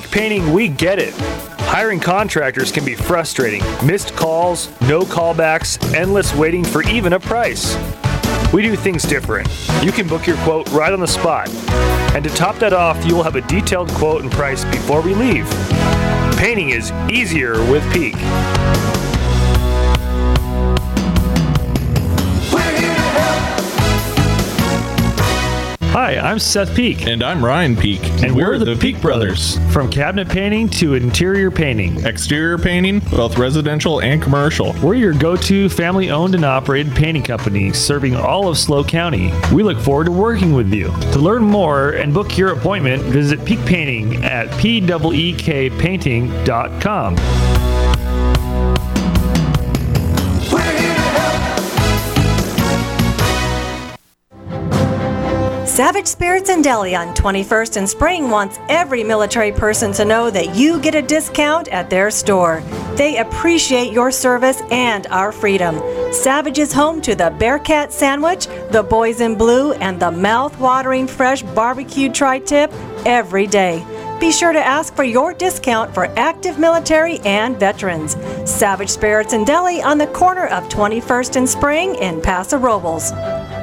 Painting, we get it. Hiring contractors can be frustrating. Missed calls, no callbacks, endless waiting for even a price. We do things different. You can book your quote right on the spot. And to top that off, you will have a detailed quote and price before we leave. Painting is easier with Peak. Hi, I'm Seth Peak. And I'm Ryan Peak. And we're the Peak Brothers. From cabinet painting to interior painting. Exterior painting, both residential and commercial. We're your go-to family-owned and operated painting company serving all of SLO County. We look forward to working with you. To learn more and book your appointment, visit Peak Painting at peekpainting.com. Savage Spirits and Deli on 21st and Spring wants every military person to know that you get a discount at their store. They appreciate your service and our freedom. Savage is home to the Bearcat Sandwich, the Boys in Blue, and the mouth-watering fresh barbecued tri-tip every day. Be sure to ask for your discount for active military and veterans. Savage Spirits and Deli on the corner of 21st and Spring in Paso Robles.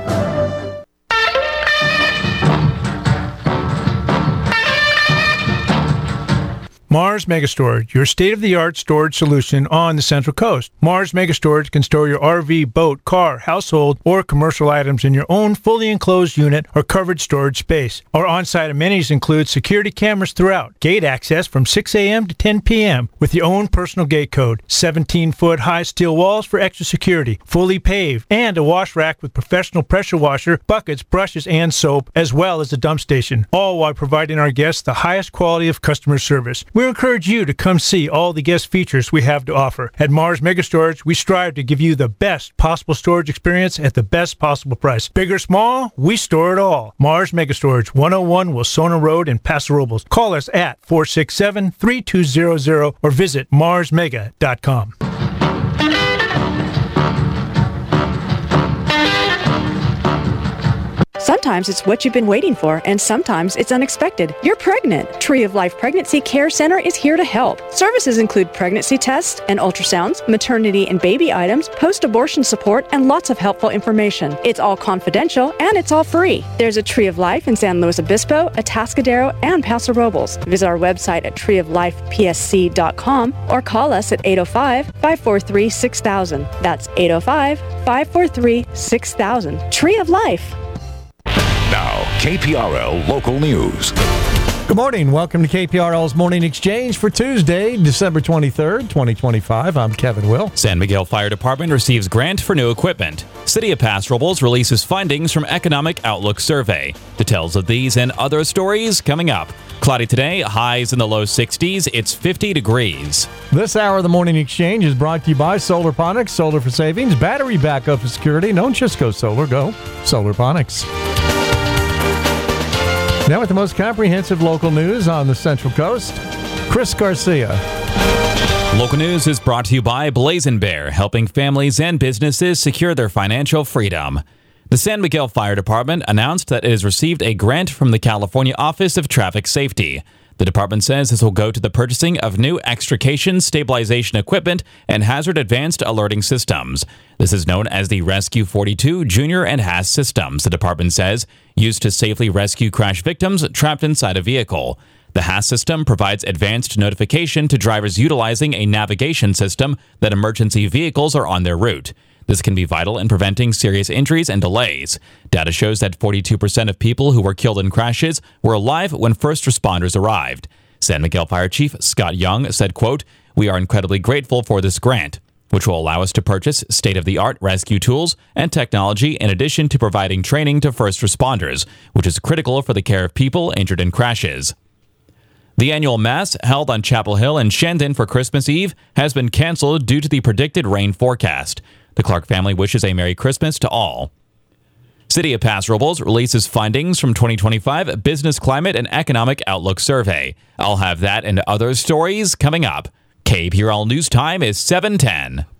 Mars Megastorage, your state-of-the-art storage solution on the Central Coast. Mars Megastorage can store your RV, boat, car, household, or commercial items in your own fully enclosed unit or covered storage space. Our on-site amenities include security cameras throughout, gate access from 6 a.m. to 10 p.m. with your own personal gate code, 17-foot high steel walls for extra security, fully paved, and a wash rack with professional pressure washer, buckets, brushes, and soap, as well as a dump station, all while providing our guests the highest quality of customer service. We encourage you to come see all the guest features we have to offer. At Mars Megastorage, we strive to give you the best possible storage experience at the best possible price. Big or small, we store it all. Mars Megastorage, 101 Wilsona Road in Paso Robles. Call us at 467-3200 or visit marsmega.com. Sometimes it's what you've been waiting for, and sometimes it's unexpected. You're pregnant. Tree of Life Pregnancy Care Center is here to help. Services include pregnancy tests and ultrasounds, maternity and baby items, post-abortion support, and lots of helpful information. It's all confidential, and it's all free. There's a Tree of Life in San Luis Obispo, Atascadero, and Paso Robles. Visit our website at treeoflifepsc.com or call us at 805-543-6000. That's 805-543-6000. Tree of Life. Now, KPRL Local News. Good morning. Welcome to KPRL's Morning Exchange for Tuesday, December 23rd, 2025. I'm Kevin Will. San Miguel Fire Department receives grant for new equipment. City of Paso Robles releases findings from Economic Outlook Survey. Details of these and other stories coming up. Cloudy today, highs in the low 60s. It's 50 degrees. This hour of the Morning Exchange is brought to you by Solarponics, solar for savings, battery backup for security. Don't just go solar, go Solarponics. Now with the most comprehensive local news on the Central Coast, Chris Garcia. Local news is brought to you by Blazing Bear, helping families and businesses secure their financial freedom. The San Miguel Fire Department announced that it has received a grant from the California Office of Traffic Safety. The department says this will go to the purchasing of new extrication, stabilization equipment, and hazard advanced alerting systems. This is known as the Rescue 42 Junior and HASS systems, the department says, used to safely rescue crash victims trapped inside a vehicle. The HASS system provides advanced notification to drivers utilizing a navigation system that emergency vehicles are on their route. This can be vital in preventing serious injuries and delays. Data shows that 42% of people who were killed in crashes were alive when first responders arrived. San Miguel Fire Chief Scott Young said, quote, "We are incredibly grateful for this grant, which will allow us to purchase state-of-the-art rescue tools and technology in addition to providing training to first responders, which is critical for the care of people injured in crashes." The annual Mass held on Chapel Hill in Shandon for Christmas Eve has been canceled due to the predicted rain forecast. The Clark family wishes a Merry Christmas to all. City of Paso Robles releases findings from 2025 Business Climate and Economic Outlook Survey. I'll have that and other stories coming up. KPRL News Time is 7:10.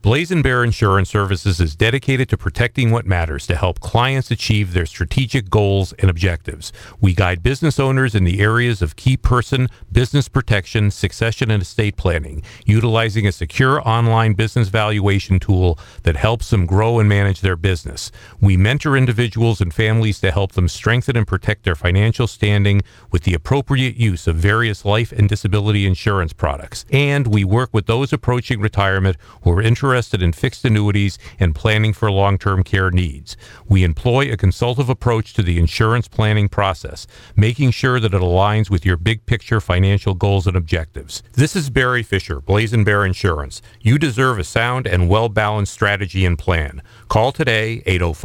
Blazing Bear Insurance Services is dedicated to protecting what matters to help clients achieve their strategic goals and objectives. We guide business owners in the areas of key person, business protection, succession, and estate planning, utilizing a secure online business valuation tool that helps them grow and manage their business. We mentor individuals and families to help them strengthen and protect their financial standing with the appropriate use of various life and disability insurance products. And we work with those approaching retirement who are interested in fixed annuities and planning for long-term care needs. We employ a consultative approach to the insurance planning process, making sure that it aligns with your big picture financial goals and objectives. This is Barry Fisher, Blazing Bear Insurance. You deserve a sound and well-balanced strategy and plan. Call today,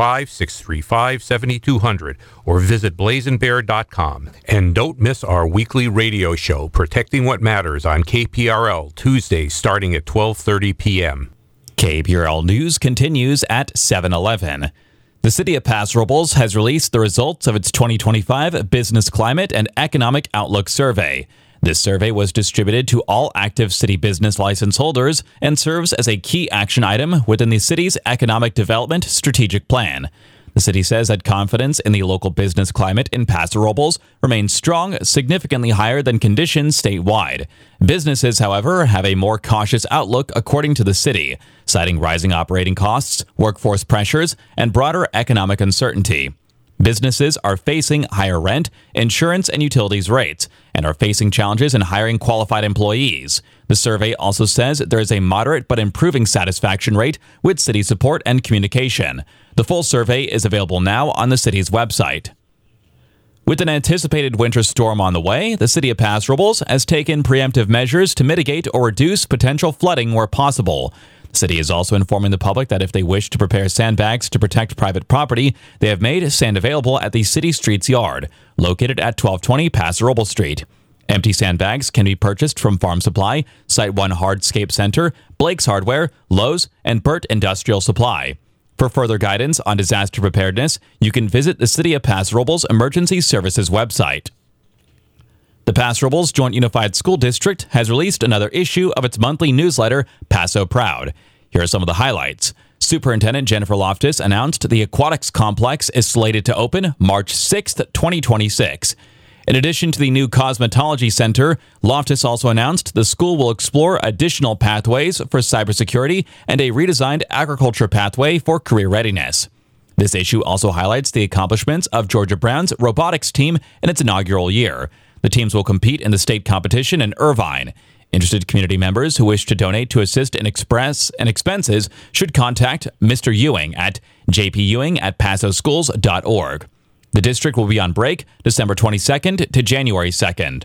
805-635-7200, or visit blazingbear.com. And don't miss our weekly radio show, Protecting What Matters, on KPRL, Tuesdays starting at 12:30 p.m. KPRL News continues at 7:11. The City of Paso Robles has released the results of its 2025 Business Climate and Economic Outlook Survey. This survey was distributed to all active city business license holders and serves as a key action item within the city's economic development strategic plan. The city says that confidence in the local business climate in Paso Robles remains strong, significantly higher than conditions statewide. Businesses, however, have a more cautious outlook according to the city, citing rising operating costs, workforce pressures, and broader economic uncertainty. Businesses are facing higher rent, insurance, and utilities rates, and are facing challenges in hiring qualified employees. The survey also says there is a moderate but improving satisfaction rate with city support and communication. The full survey is available now on the city's website. With an anticipated winter storm on the way, the City of Paso Robles has taken preemptive measures to mitigate or reduce potential flooding where possible. The city is also informing the public that if they wish to prepare sandbags to protect private property, they have made sand available at the City Streets Yard, located at 1220 Paso Robles Street. Empty sandbags can be purchased from Farm Supply, Site 1 Hardscape Center, Blake's Hardware, Lowe's, and Burt Industrial Supply. For further guidance on disaster preparedness, you can visit the City of Paso Robles Emergency Services website. The Paso Robles Joint Unified School District has released another issue of its monthly newsletter, Paso Proud. Here are some of the highlights. Superintendent Jennifer Loftus announced the aquatics complex is slated to open March 6, 2026. In addition to the new cosmetology center, Loftus also announced the school will explore additional pathways for cybersecurity and a redesigned agriculture pathway for career readiness. This issue also highlights the accomplishments of Georgia Brown's robotics team in its inaugural year. The teams will compete in the state competition in Irvine. Interested community members who wish to donate to assist in expenses should contact Mr. Ewing at jpewing@pasoschools.org. The district will be on break December 22nd to January 2nd.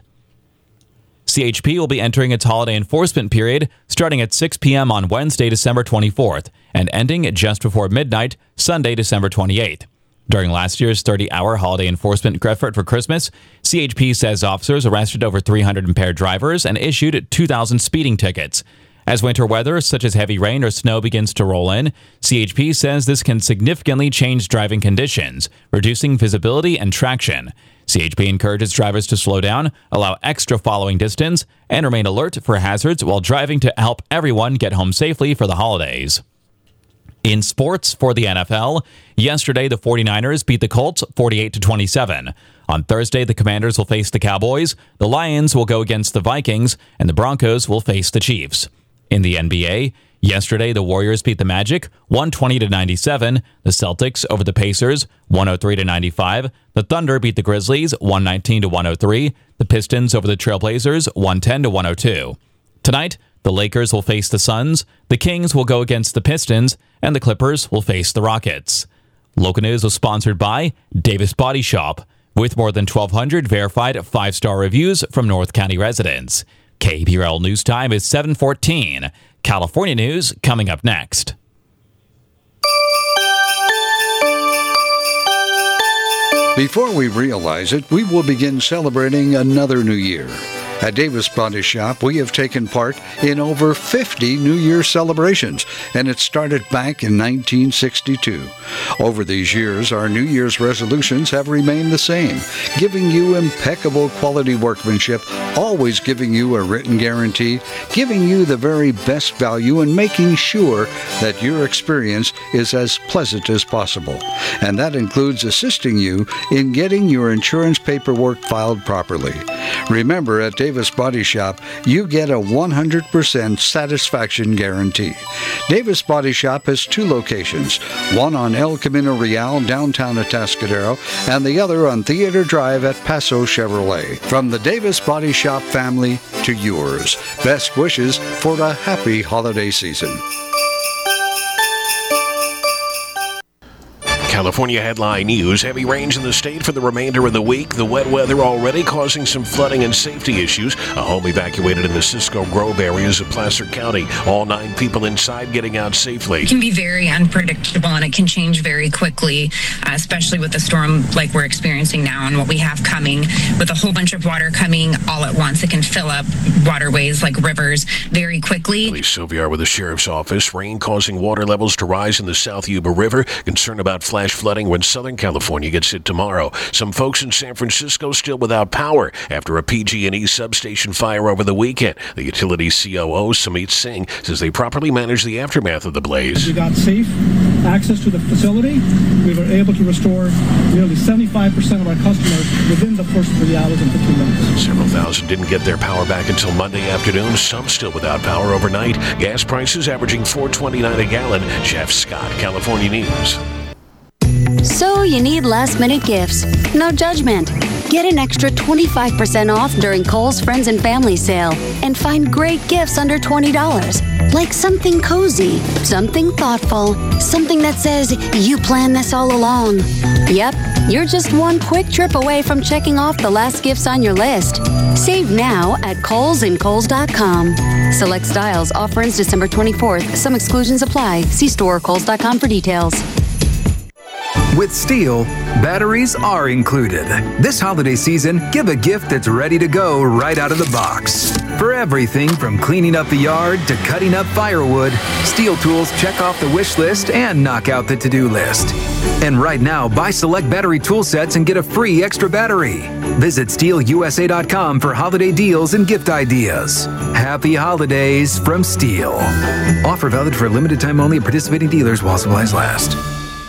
CHP will be entering its holiday enforcement period starting at 6 p.m. on Wednesday, December 24th, and ending just before midnight, Sunday, December 28th. During last year's 30-hour holiday enforcement effort for Christmas, CHP says officers arrested over 300 impaired drivers and issued 2,000 speeding tickets. As winter weather, such as heavy rain or snow, begins to roll in, CHP says this can significantly change driving conditions, reducing visibility and traction. CHP encourages drivers to slow down, allow extra following distance, and remain alert for hazards while driving to help everyone get home safely for the holidays. In sports for the NFL, yesterday the 49ers beat the Colts 48-27. On Thursday, the Commanders will face the Cowboys, the Lions will go against the Vikings, and the Broncos will face the Chiefs. In the NBA, yesterday the Warriors beat the Magic 120-97, the Celtics over the Pacers 103-95, the Thunder beat the Grizzlies 119-103, the Pistons over the Trailblazers 110-102. Tonight, the Lakers will face the Suns, the Kings will go against the Pistons, and the Clippers will face the Rockets. Local News was sponsored by Davis Body Shop, with more than 1,200 verified 5-star reviews from North County residents. KPRL News Time is 7:14. California News coming up next. Before we realize it, we will begin celebrating another new year. At Davis Body Shop, we have taken part in over 50 New Year's celebrations, and it started back in 1962. Over these years, our New Year's resolutions have remained the same, giving you impeccable quality workmanship, always giving you a written guarantee, giving you the very best value, and making sure that your experience is as pleasant as possible. And that includes assisting you in getting your insurance paperwork filed properly. Remember, at Davis Body Shop, you get a 100% satisfaction guarantee. Davis Body Shop has 2 locations, one on El Camino Real, downtown Atascadero, and the other on Theater Drive at Paso Chevrolet. From the Davis Body Shop family to yours, best wishes for a happy holiday season. California headline news. Heavy rains in the state for the remainder of the week. The wet weather already causing some flooding and safety issues. A home evacuated in the Cisco Grove areas of Placer County. All 9 people inside getting out safely. It can be very unpredictable and it can change very quickly, especially with the storm like we're experiencing now and what we have coming. With a whole bunch of water coming all at once, it can fill up waterways like rivers very quickly. Police Sylvia with the Sheriff's Office. Rain causing water levels to rise in the South Yuba River. Concern about flash flooding when Southern California gets hit tomorrow. Some folks in San Francisco still without power after a PG&E substation fire over the weekend. The utility's COO, Samit Singh, says they properly managed the aftermath of the blaze. We got safe access to the facility. We were able to restore nearly 75% of our customers within the first 3 hours and 15 minutes. Several thousand didn't get their power back until Monday afternoon. Some still without power overnight. Gas prices averaging $4.29 a gallon. Jeff Scott, California News. So you need last-minute gifts. No judgment. Get an extra 25% off during Kohl's Friends and Family Sale and find great gifts under $20. Like something cozy, something thoughtful, something that says you planned this all along. Yep, you're just one quick trip away from checking off the last gifts on your list. Save now at Kohl's and Kohl's.com. Select styles. Offer ends December 24th. Some exclusions apply. See store or Kohl's.com for details. With Steel, batteries are included. This holiday season, give a gift that's ready to go right out of the box. For everything from cleaning up the yard to cutting up firewood, Steel tools check off the wish list and knock out the to-do list. And right now, buy select battery tool sets and get a free extra battery. Visit SteelUSA.com for holiday deals and gift ideas. Happy holidays from Steel. Offer valid for a limited time only at participating dealers while supplies last.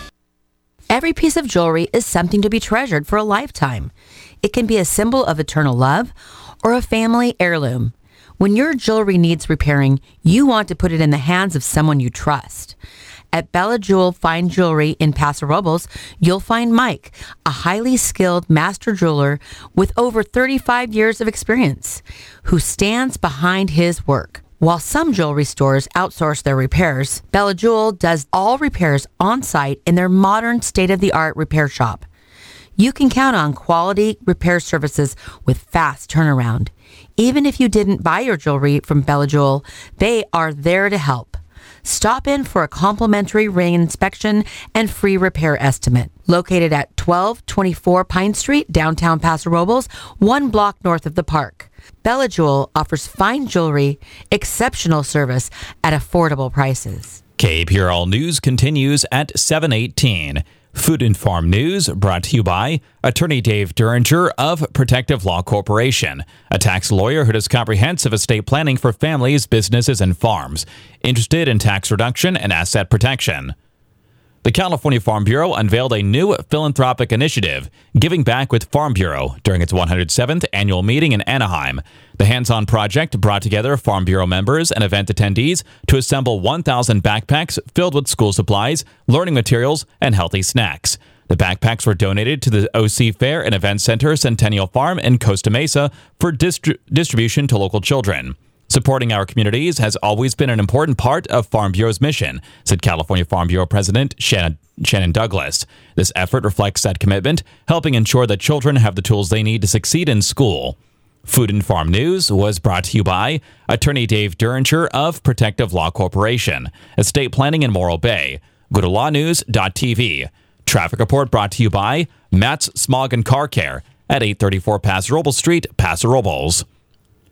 Every piece of jewelry is something to be treasured for a lifetime. It can be a symbol of eternal love or a family heirloom. When your jewelry needs repairing, you want to put it in the hands of someone you trust. At Bella Jewel Fine Jewelry in Paso Robles, you'll find Mike, a highly skilled master jeweler with over 35 years of experience, who stands behind his work. While some jewelry stores outsource their repairs, Bella Jewel does all repairs on site in their modern state-of-the-art repair shop. You can count on quality repair services with fast turnaround. Even if you didn't buy your jewelry from Bella Jewel, they are there to help. Stop in for a complimentary ring inspection and free repair estimate. Located at 1224 Pine Street, downtown Paso Robles, 1 block north of the park. Bella Jewel offers fine jewelry, exceptional service at affordable prices. KPRL News continues at 7:18. Food and Farm News brought to you by Attorney Dave Duringer of Protective Law Corporation, a tax lawyer who does comprehensive estate planning for families, businesses, and farms, interested in tax reduction and asset protection. The California Farm Bureau unveiled a new philanthropic initiative, Giving Back with Farm Bureau, during its 107th annual meeting in Anaheim. The hands-on project brought together Farm Bureau members and event attendees to assemble 1,000 backpacks filled with school supplies, learning materials, and healthy snacks. The backpacks were donated to the OC Fair and Event Center Centennial Farm in Costa Mesa for distribution to local children. Supporting our communities has always been an important part of Farm Bureau's mission, said California Farm Bureau President Shannon Douglas. This effort reflects that commitment, helping ensure that children have the tools they need to succeed in school. Food and Farm News was brought to you by Attorney Dave Duringer of Protective Law Corporation, Estate Planning in Morro Bay. Go to lawnews.tv. Traffic report brought to you by Matt's Smog and Car Care at 834 Paso Robles Street, Paso Robles.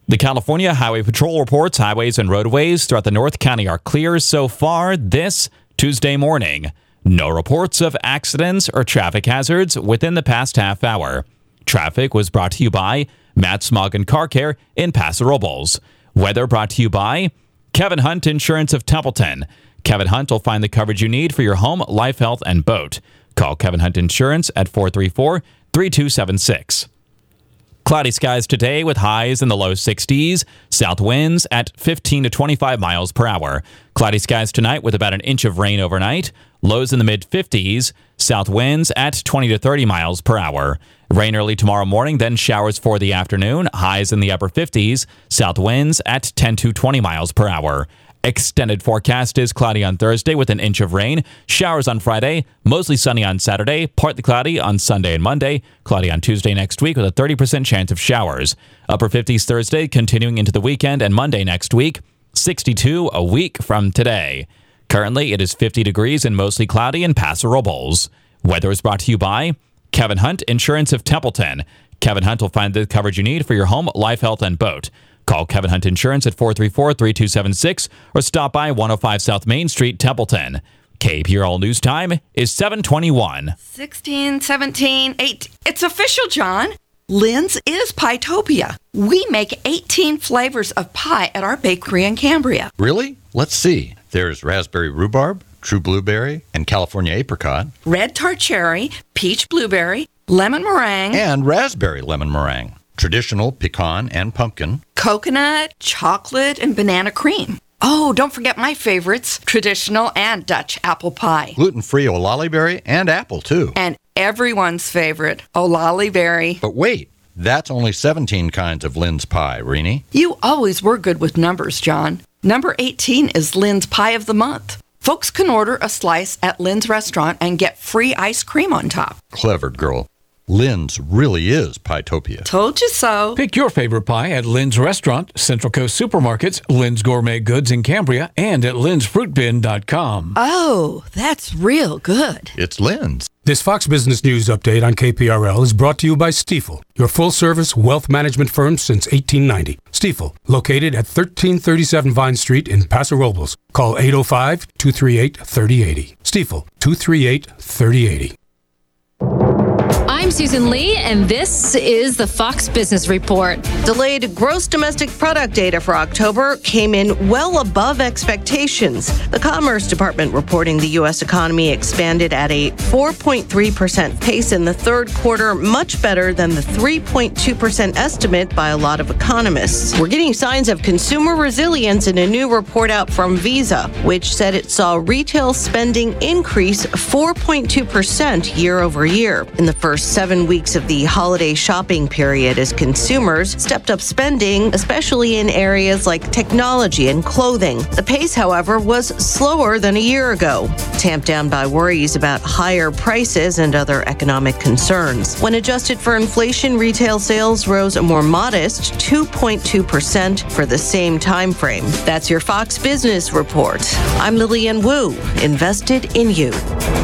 The California Highway Patrol reports highways and roadways throughout the North County are clear so far this Tuesday morning. No reports of accidents or traffic hazards within the past half hour. Traffic was brought to you by Matt Smog and Car Care in Paso Robles. Weather brought to you by Kevin Hunt Insurance of Templeton. Kevin Hunt will find the coverage you need for your home, life, health, and boat. Call Kevin Hunt Insurance at 434-3276. Cloudy skies today with highs in the low 60s. South winds at 15 to 25 miles per hour. Cloudy skies tonight with about an inch of rain overnight. Lows in the mid 50s. South winds at 20 to 30 miles per hour. Rain early tomorrow morning, then showers for the afternoon. Highs in the upper 50s. South winds at 10 to 20 miles per hour. Extended forecast is cloudy on Thursday with an inch of rain. Showers on Friday, mostly sunny on Saturday, partly cloudy on Sunday and Monday, cloudy on Tuesday next week with a 30% chance of showers. Upper 50s Thursday, continuing into the weekend, and Monday next week, 62 a week from today. Currently, it is 50 degrees and mostly cloudy in Paso Robles. Weather is brought to you by Kevin Hunt Insurance of Templeton. Kevin Hunt will find the coverage you need for your home, life, health, and boat. Call Kevin Hunt Insurance at 434-3276 or stop by 105 South Main Street, Templeton. KPRL News Time is 7:21. 16, 17, 8. It's official, John. Lynn's is Pietopia. We make 18 flavors of pie at our bakery in Cambria. Really? Let's see. There's raspberry rhubarb, true blueberry, and California apricot. Red tart cherry, peach blueberry, lemon meringue. And raspberry lemon meringue. Traditional pecan and pumpkin. Coconut, chocolate, and banana cream. Oh, don't forget my favorites, traditional and Dutch apple pie. Gluten-free olali berry and apple, too. And everyone's favorite, olali berry. But wait, that's only 17 kinds of Lynn's pie, Rini. You always were good with numbers, John. Number 18 is Lynn's Pie of the Month. Folks can order a slice at Lynn's restaurant and get free ice cream on top. Clever girl. Lynn's really is Pietopia. Told you so. Pick your favorite pie at Lynn's Restaurant, Central Coast Supermarkets, Lynn's Gourmet Goods in Cambria, and at lynn'sfruitbin.com. Oh, that's real good. It's Lynn's. This Fox Business News update on KPRL is brought to you by Stifel, your full-service wealth management firm since 1890. Stifel, located at 1337 Vine Street in Paso Robles. Call 805-238-3080. Stifel, 238-3080. I'm Susan Lee, and this is the Fox Business Report. Delayed gross domestic product data for October came in well above expectations. The Commerce Department reporting the U.S. economy expanded at a 4.3% pace in the third quarter, much better than the 3.2% estimate by a lot of economists. We're getting signs of consumer resilience in a new report out from Visa, which said it saw retail spending increase 4.2% year over year in the first 7 weeks of the holiday shopping period as consumers stepped up spending, especially in areas like technology and clothing. The pace, however, was slower than a year ago, tamped down by worries about higher prices and other economic concerns. When adjusted for inflation, retail sales rose a more modest 2.2% for the same time frame. That's your Fox Business Report. I'm Lillian Wu, invested in you.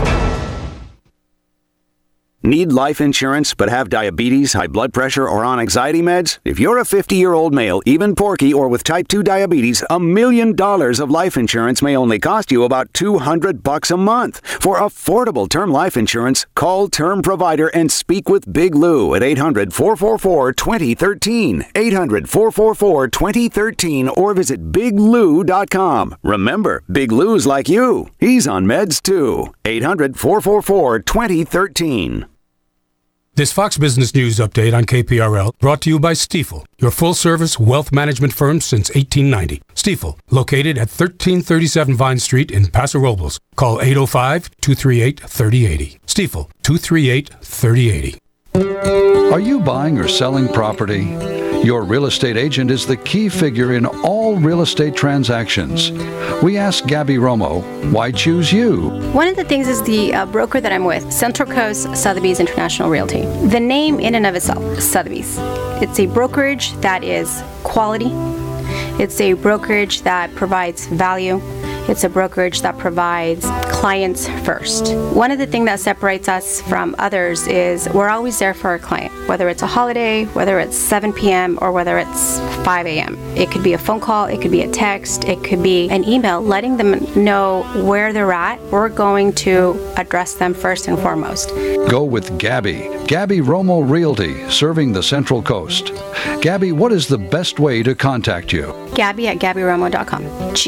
Need life insurance but have diabetes, high blood pressure, or on anxiety meds? If you're a 50-year-old male, even porky, or with type 2 diabetes, $1 million of life insurance may only cost you about $200 a month. For affordable term life insurance, call Term Provider and speak with Big Lou at 800-444-2013. 800-444-2013 or visit biglou.com. Remember, Big Lou's like you. He's on meds too. 800-444-2013. This Fox Business News update on KPRL brought to you by Stifel, your full-service wealth management firm since 1890. Stifel, located at 1337 Vine Street in Paso Robles. Call 805-238-3080. Stifel, 238-3080. Are you buying or selling property? Your real estate agent is the key figure in all real estate transactions. We asked Gabby Romo, why choose you? One of the things is the broker that I'm with, Central Coast Sotheby's International Realty. The name in and of itself, Sotheby's. It's a brokerage that is quality. It's a brokerage that provides value. It's a brokerage that provides clients first. One of the things that separates us from others is we're always there for our client, whether it's a holiday, whether it's 7 p.m., or whether it's 5 a.m. It could be a phone call, it could be a text, it could be an email, letting them know where they're at. We're going to address them first and foremost. Go with Gabby. Gabby Romo Realty, serving the Central Coast. Gabby, what is the best way to contact you? Gabby at GabbyRomo.com.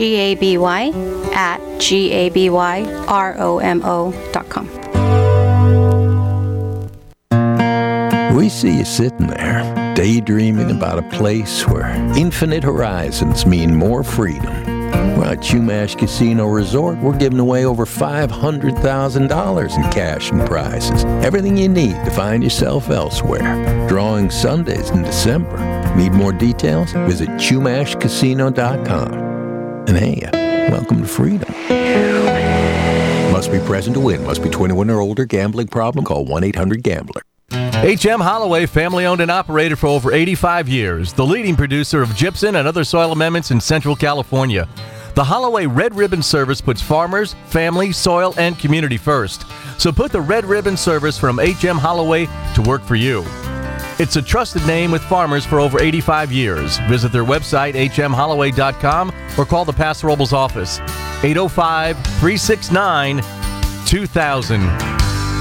GABY@GABYROMO.com. We see you sitting there, daydreaming about a place where infinite horizons mean more freedom. Well, at Chumash Casino Resort, we're giving away over $500,000 in cash and prizes. Everything you need to find yourself elsewhere. Drawing Sundays in December. Need more details? Visit ChumashCasino.com. And hey, welcome to freedom. Must be present to win. Must be 21 or older. Gambling problem? Call 1-800-GAMBLER. H.M. Holloway, family-owned and operated for over 85 years. The leading producer of gypsum and other soil amendments in Central California. The Holloway Red Ribbon Service puts farmers, family, soil, and community first. So put the Red Ribbon Service from H.M. Holloway to work for you. It's a trusted name with farmers for over 85 years. Visit their website, hmholloway.com, or call the Paso Robles office, 805-369-2000.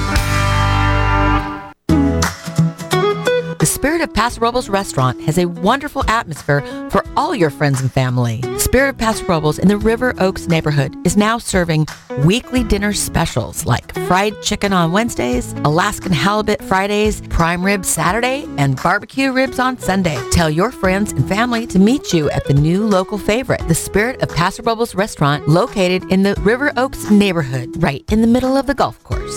The Spirit of Paso Robles Restaurant has a wonderful atmosphere for all your friends and family. Spirit of Paso Robles in the River Oaks neighborhood is now serving weekly dinner specials like fried chicken on Wednesdays, Alaskan halibut Fridays, prime rib Saturday, and barbecue ribs on Sunday. Tell your friends and family to meet you at the new local favorite, the Spirit of Paso Robles Restaurant, located in the River Oaks neighborhood, right in the middle of the golf course.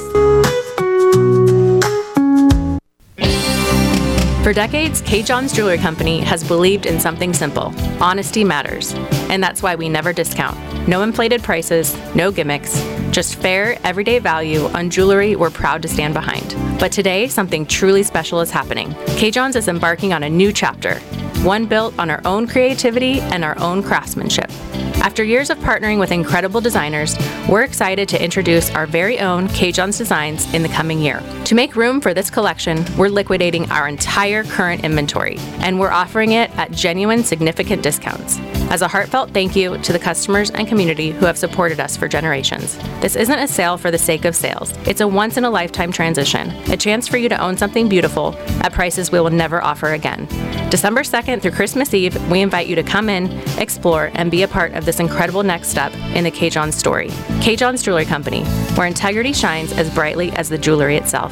For decades, K. John's Jewelry Company has believed in something simple: honesty matters. And that's why we never discount. No inflated prices, no gimmicks, just fair, everyday value on jewelry we're proud to stand behind. But today, something truly special is happening. K. John's is embarking on a new chapter, one built on our own creativity and our own craftsmanship. After years of partnering with incredible designers, we're excited to introduce our very own K. John's designs in the coming year. To make room for this collection, we're liquidating our entire current inventory, and we're offering it at genuine, significant discounts. As a heartfelt thank you to the customers and community who have supported us for generations. This isn't a sale for the sake of sales. It's a once-in-a-lifetime transition, a chance for you to own something beautiful at prices we will never offer again. December 2nd through Christmas Eve, we invite you to come in, explore, and be a part of this incredible next step in the K. John's story. K. John's Jewelry Company, where integrity shines as brightly as the jewelry itself.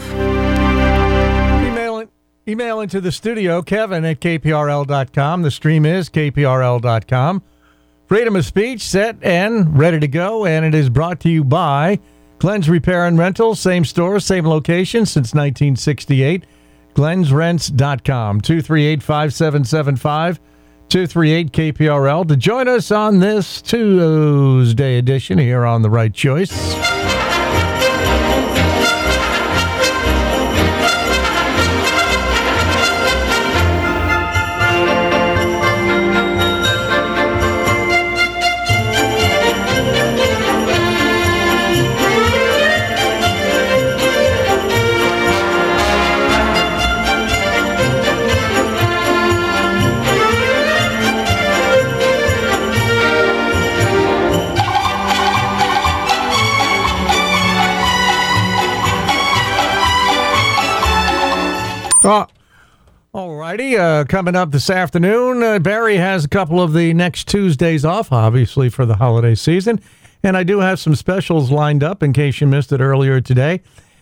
Email into the studio, Kevin at kprl.com. The stream is kprl.com. Freedom of speech set and ready to go, and it is brought to you by Glenn's Repair and Rental. Same store, same location since 1968. Glenn'sRents.com, 238-5775, 238-KPRL. To join us on this Tuesday edition here on The Right Choice. Alrighty, coming up this afternoon, Barry has a couple of the next Tuesdays off, obviously, for the holiday season. And I do have some specials lined up in case you missed it earlier today.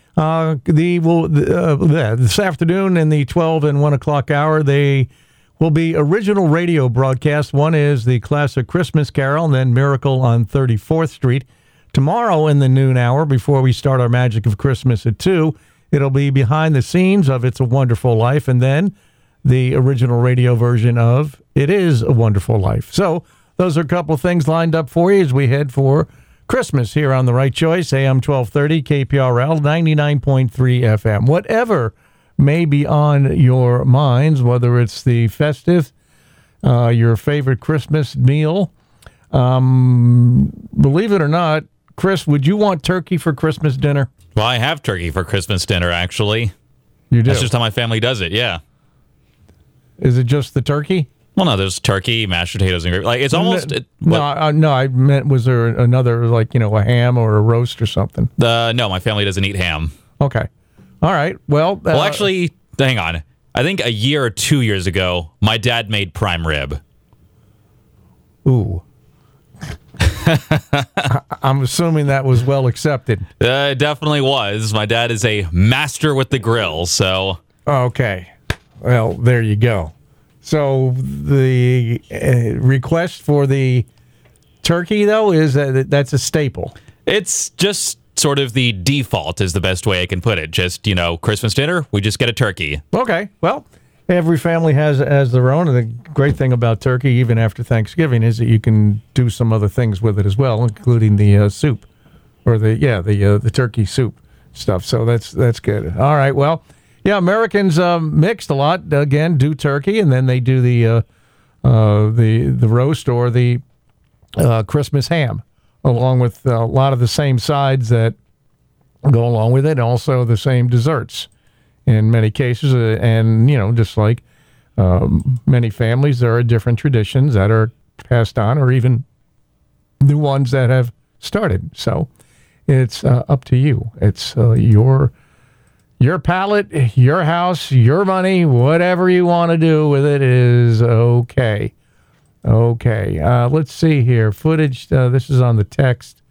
This afternoon in the 12 and 1 o'clock hour, they will be original radio broadcasts. One is the classic Christmas Carol, and then Miracle on 34th Street. Tomorrow in the noon hour, before we start our Magic of Christmas at 2, it'll be behind the scenes of It's a Wonderful Life, and then the original radio version of It Is a Wonderful Life. So those are a couple of things lined up for you as we head for Christmas here on The Right Choice, AM 1230, KPRL, 99.3 FM. Whatever may be on your minds, whether it's the festive, your favorite Christmas meal, Believe it or not, Chris, would you want turkey for Christmas dinner? Well, I have turkey for Christmas dinner, actually. You do? That's just how my family does it, yeah. Is it just the turkey? Well, no, there's turkey, mashed potatoes, and gravy. Like, it's almost... No, I meant, was there another, like, a ham or a roast or something? No, my family doesn't eat ham. Okay. All right. Well, actually, hang on. I think a year or 2 years ago, my dad made prime rib. Ooh. I'm assuming that was well accepted. It definitely was. My dad is a master with the grill, so... Okay. Well, there you go. So the request for the turkey, though, is that's a staple. It's just sort of the default is the best way I can put it. Just, Christmas dinner, we just get a turkey. Okay. Well, every family has their own. And the great thing about turkey, even after Thanksgiving, is that you can do some other things with it as well, including the soup or the turkey soup stuff. So that's good. All right. Well, yeah, Americans mixed a lot. Again, do turkey, and then they do the roast or the Christmas ham, along with a lot of the same sides that go along with it, and also the same desserts in many cases. And, just like many families, there are different traditions that are passed on, or even new ones that have started. So it's up to you. It's your palate, your house, your money, whatever you want to do with it is okay. Okay. Let's see here. Footage. This is on the text.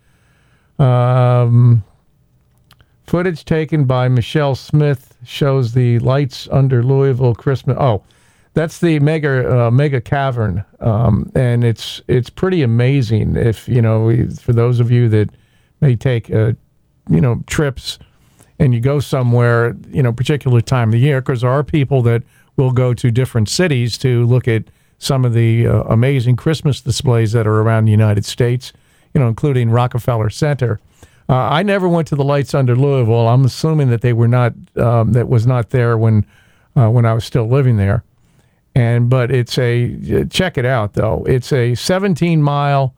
Footage taken by Michelle Smith shows the lights under Louisville Christmas. Oh, that's the mega cavern, and it's pretty amazing. If for those of you that may take trips. And you go somewhere, particular time of the year, because there are people that will go to different cities to look at some of the amazing Christmas displays that are around the United States, including Rockefeller Center. I never went to the lights under Louisville. I'm assuming that they were not, that was not there when I was still living there. But it's check it out though. It's a 17-mile,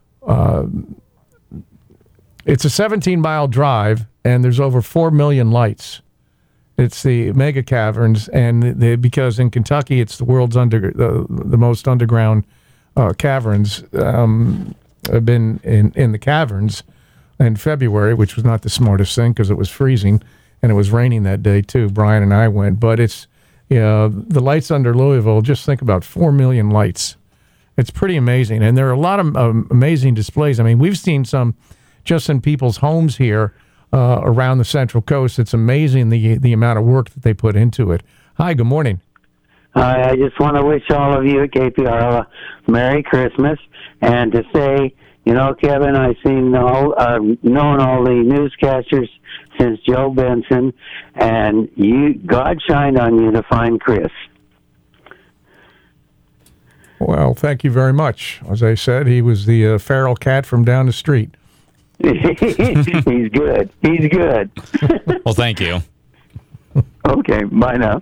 drive. And there's over 4 million lights. It's the mega caverns, and because in Kentucky it's the world's the most underground caverns. I've been in the caverns in February, which was not the smartest thing because it was freezing and it was raining that day too. Brian and I went, but it's the lights under Louisville. Just think about 4 million lights. It's pretty amazing, and there are a lot of amazing displays. I mean, we've seen some just in people's homes here. Around the Central Coast. It's amazing the amount of work that they put into it. Hi, good morning. Hi, I just want to wish all of you at KPRL a Merry Christmas, and to say, Kevin, I've known all the newscasters since Joe Benson, and God shined on you to find Chris. Well, thank you very much. As I said, he was the feral cat from down the street. He's good. He's good. Well, thank you. Okay, bye now.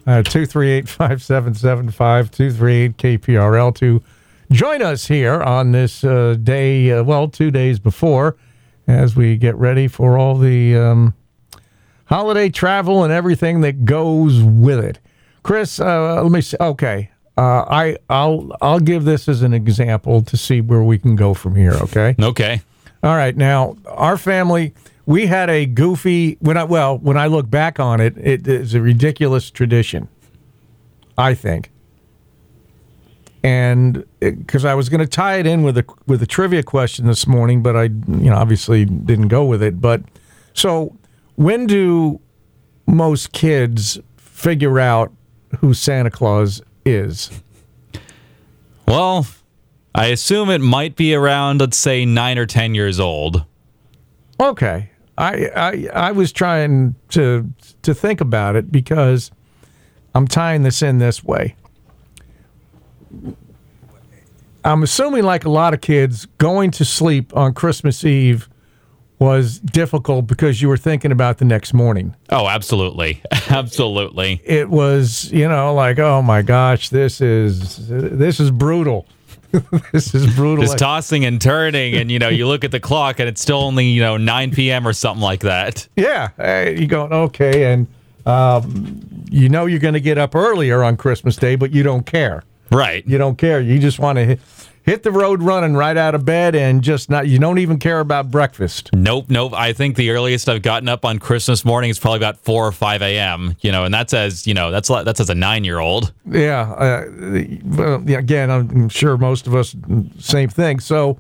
238-5775, 238-KPRL to join us here on this day, 2 days before, as we get ready for all the holiday travel and everything that goes with it. Chris, let me see. Okay, I'll give this as an example to see where we can go from here. Okay. Okay. All right. Now, our family, we had a goofy, when I look back on it, it is a ridiculous tradition, I think. And because I was going to tie it in with a trivia question this morning, but I obviously didn't go with it. But so when do most kids figure out who Santa Claus is? Well, I assume it might be around, let's say, 9 or 10 years old. Okay. I was trying to think about it because I'm tying this in this way. I'm assuming, like a lot of kids, going to sleep on Christmas Eve was difficult because you were thinking about the next morning. Oh, absolutely. Absolutely. It was, like, oh my gosh, this is brutal. This is brutal. Just tossing and turning, and you look at the clock, and it's still only 9 p.m. or something like that. Yeah, you going okay, and you're going to get up earlier on Christmas Day, but you don't care. Right. You don't care. You just want to hit the road running right out of bed, and you don't even care about breakfast. Nope. I think the earliest I've gotten up on Christmas morning is probably about 4 or 5 a.m. And that's as that's as a 9-year-old. Yeah. Again, I'm sure most of us same thing. So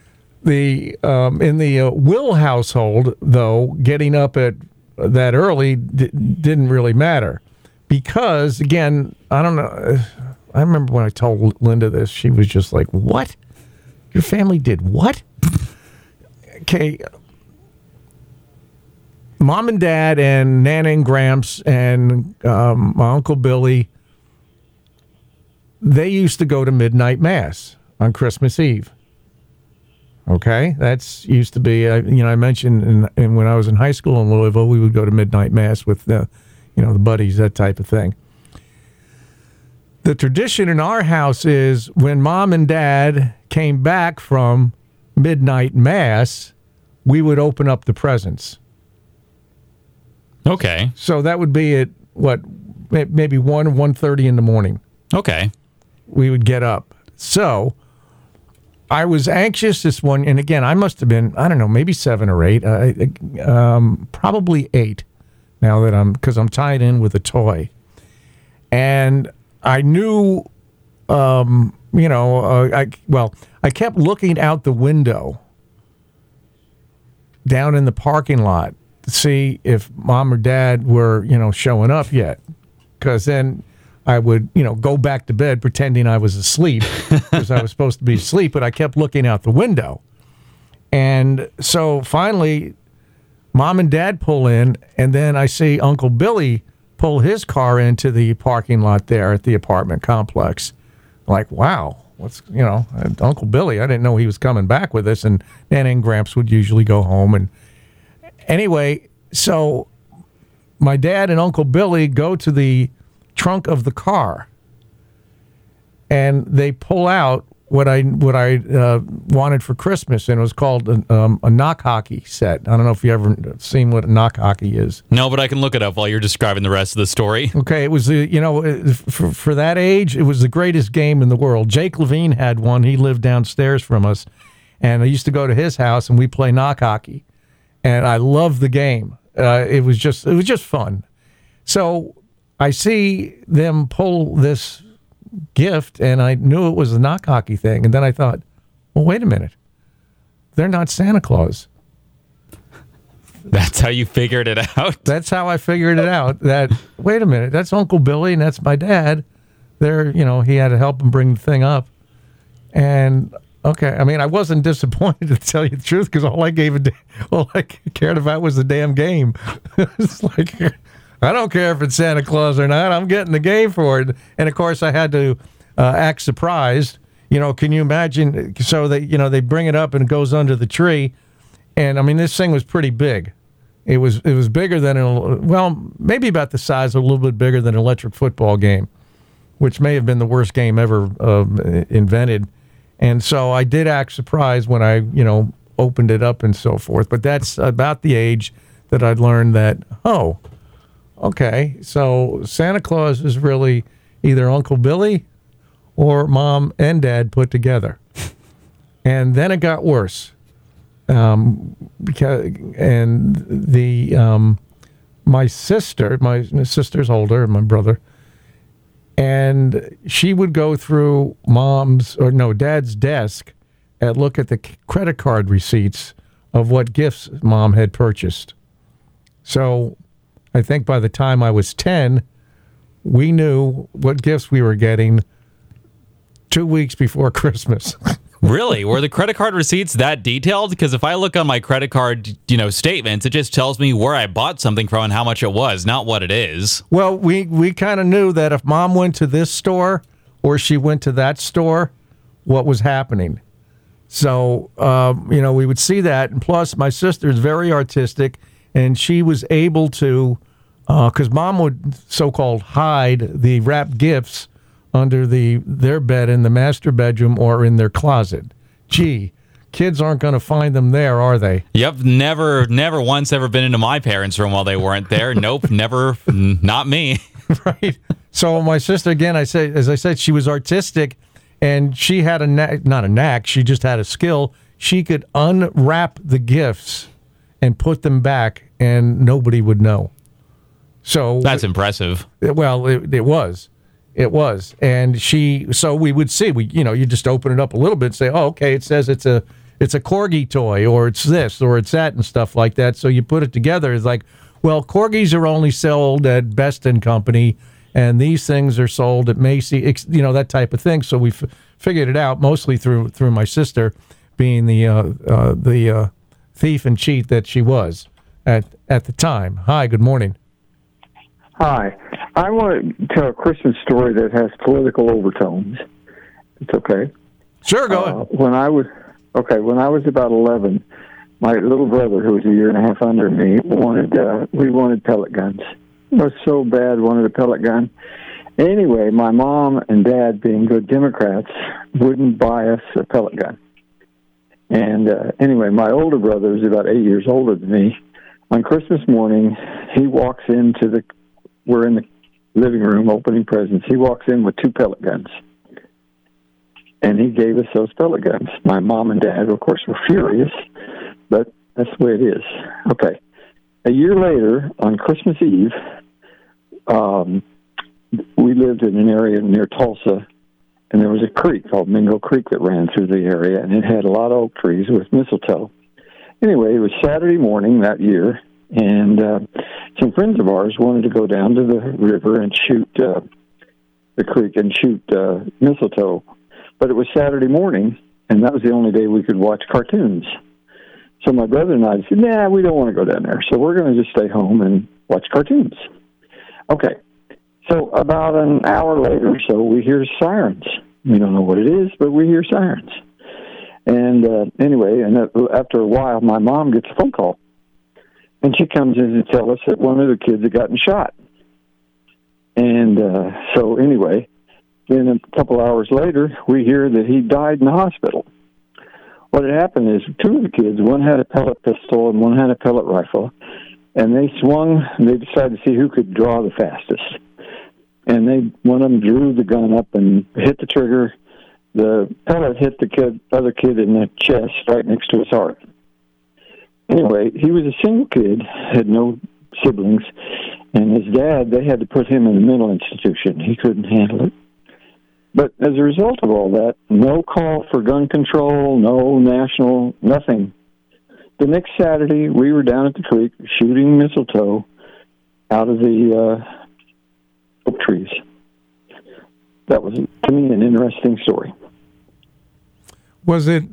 in the Will household, though, getting up at that early didn't really matter because, again, I don't know. I remember when I told Linda this, she was just like, "What? Your family did what?" Okay. Mom and Dad and Nana and Gramps and my Uncle Billy, they used to go to midnight mass on Christmas Eve. Okay? That's used to be, I mentioned when I was in high school in Louisville, we would go to midnight mass with the buddies, that type of thing. The tradition in our house is when Mom and Dad came back from midnight mass, we would open up the presents. Okay. So that would be at, maybe 1 or 1:30 in the morning. Okay. We would get up. So I was anxious this one, and again, I must have been, I don't know, maybe 7 or 8, probably 8 now that because I'm tied in with a toy. And I knew, I kept looking out the window down in the parking lot to see if Mom or Dad were, showing up yet. Because then I would, go back to bed pretending I was asleep because I was supposed to be asleep, but I kept looking out the window. And so finally, Mom and Dad pull in, and then I see Uncle Billy pull his car into the parking lot there at the apartment complex. Like, wow, Uncle Billy, I didn't know he was coming back with us, and Nana and Gramps would usually go home. And anyway, so my dad and Uncle Billy go to the trunk of the car, and they pull out what I wanted for Christmas, and it was called a knock hockey set. I don't know if you ever seen what a knock hockey is. No, but I can look it up while you're describing the rest of the story. Okay, it was for that age, it was the greatest game in the world. Jake Levine had one. He lived downstairs from us, and I used to go to his house, and we play knock hockey, and I loved the game. It was just fun. So I see them pull this gift, and I knew it was a knock hockey thing, and then I thought, well, wait a minute, they're not Santa Claus. That's how you figured it out? That's how I figured it out, that wait a minute, that's Uncle Billy and that's my dad. They're, he had to help him bring the thing up. And okay, I mean, I wasn't disappointed, to tell you the truth, because all I cared about was the damn game. It's like, I don't care if it's Santa Claus or not. I'm getting the game for it. And, of course, I had to act surprised. Can you imagine? So, they bring it up and it goes under the tree. And, I mean, this thing was pretty big. It was bigger than, maybe about the size, a little bit bigger than an electric football game, which may have been the worst game ever invented. And so I did act surprised when I, opened it up and so forth. But that's about the age that I'd learned that, okay, so Santa Claus is really either Uncle Billy or Mom and Dad put together. And then it got worse. My sister's older, my brother, and she would go through Dad's desk and look at the credit card receipts of what gifts Mom had purchased. So I think by the time I was 10, we knew what gifts we were getting 2 weeks before Christmas. Really? Were the credit card receipts that detailed? Because if I look on my credit card, statements, it just tells me where I bought something from and how much it was, not what it is. Well, we kind of knew that if Mom went to this store or she went to that store, what was happening. So, we would see that. And plus, my sister's very artistic, and she was able to, because Mom would so-called hide the wrapped gifts under their bed in the master bedroom or in their closet. Gee, kids aren't going to find them there, are they? Yep, never once ever been into my parents' room while they weren't there. Nope, never, not me. Right. So my sister, again, as I said, she was artistic, and she had not a knack, she just had a skill. She could unwrap the gifts and put them back, and nobody would know. So that's impressive. Well, it was. It was. And so we would see, you just open it up a little bit and say, oh, okay, it says it's a Corgi toy, or it's this, or it's that, and stuff like that. So you put it together. It's like, well, Corgis are only sold at Best & Company, and these things are sold at Macy, that type of thing. So we figured it out mostly through my sister being the thief and cheat that she was at the time. Hi, good morning. Hi. I want to tell a Christmas story that has political overtones. It's okay. Sure, go ahead. When I was about 11, my little brother, who was a year and a half under me, wanted pellet guns. It was so bad, wanted a pellet gun. Anyway, my mom and dad, being good Democrats, wouldn't buy us a pellet gun. And anyway, my older brother is about 8 years older than me. On Christmas morning, he walks into we're in the living room opening presents. He walks in with 2 pellet guns. And he gave us those pellet guns. My mom and dad, of course, were furious, but that's the way it is. Okay. A year later, on Christmas Eve, we lived in an area near Tulsa, and there was a creek called Mingo Creek that ran through the area, and it had a lot of oak trees with mistletoe. Anyway, it was Saturday morning that year, and some friends of ours wanted to go down to the river and shoot the creek and shoot mistletoe. But it was Saturday morning, and that was the only day we could watch cartoons. So my brother and I said, nah, we don't want to go down there, so we're going to just stay home and watch cartoons. Okay. So about an hour later or so, we hear sirens. We don't know what it is, but we hear sirens. And anyway, after a while, my mom gets a phone call. And she comes in to tell us that one of the kids had gotten shot. And so anyway, then a couple hours later, we hear that he died in the hospital. What had happened is 2 of the kids, one had a pellet pistol and one had a pellet rifle, and they decided to see who could draw the fastest. And one of them drew the gun up and hit the trigger. The pellet hit the other kid in the chest right next to his heart. Anyway, he was a single kid, had no siblings, and his dad, they had to put him in a mental institution. He couldn't handle it. But as a result of all that, no call for gun control, no national, nothing. The next Saturday, we were down at the creek shooting mistletoe out of the oak trees. That was, to me, an interesting story. Was it,